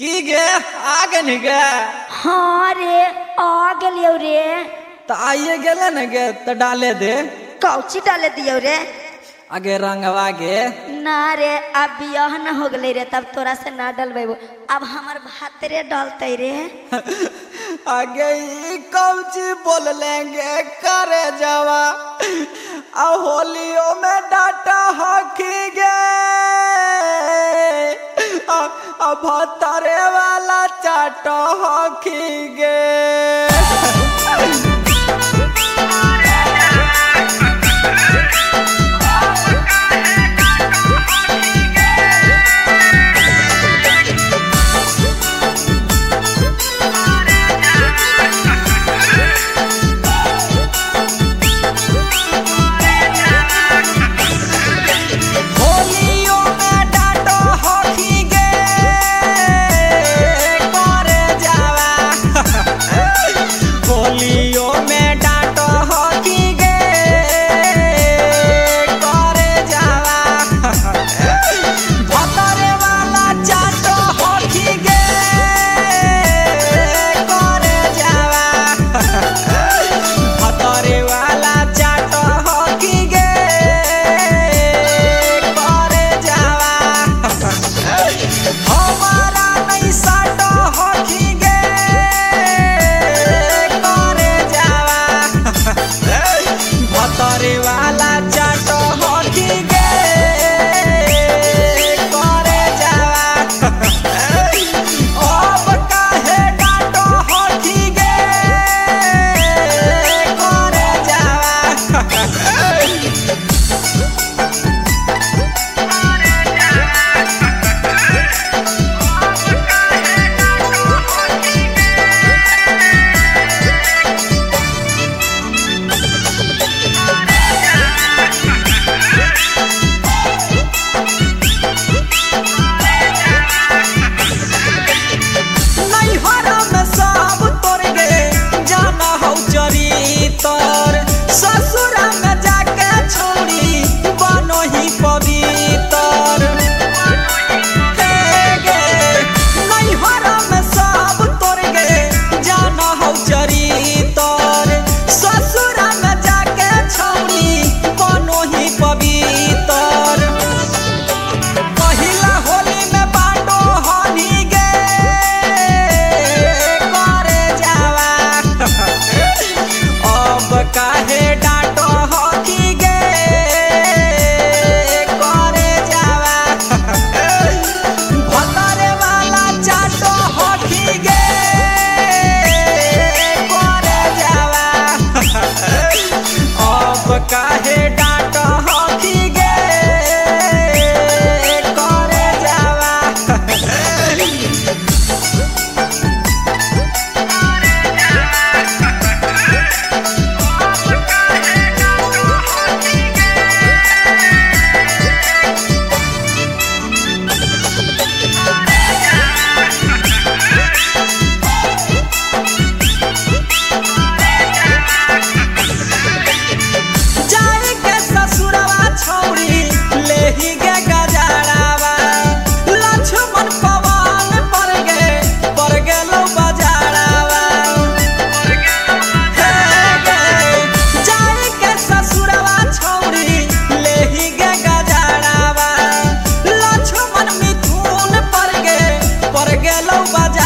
की गे आगे नहीं गे। हाँ रे आ गलियो रे। तो आइए गेले न गे तो डाले दे। कौची डाले दियो रे? आगे रंगवा गे। ना रे अब बियाह न हो गले रे, तब तोरा से ना डलबेबो। अब हमार भात रे डालते रे। आगे ई कौची बोल लेंगे करे जावा। अब होलियों में डाटा हकी गे। अब तारे वाला चाटो हकी गे। बाजा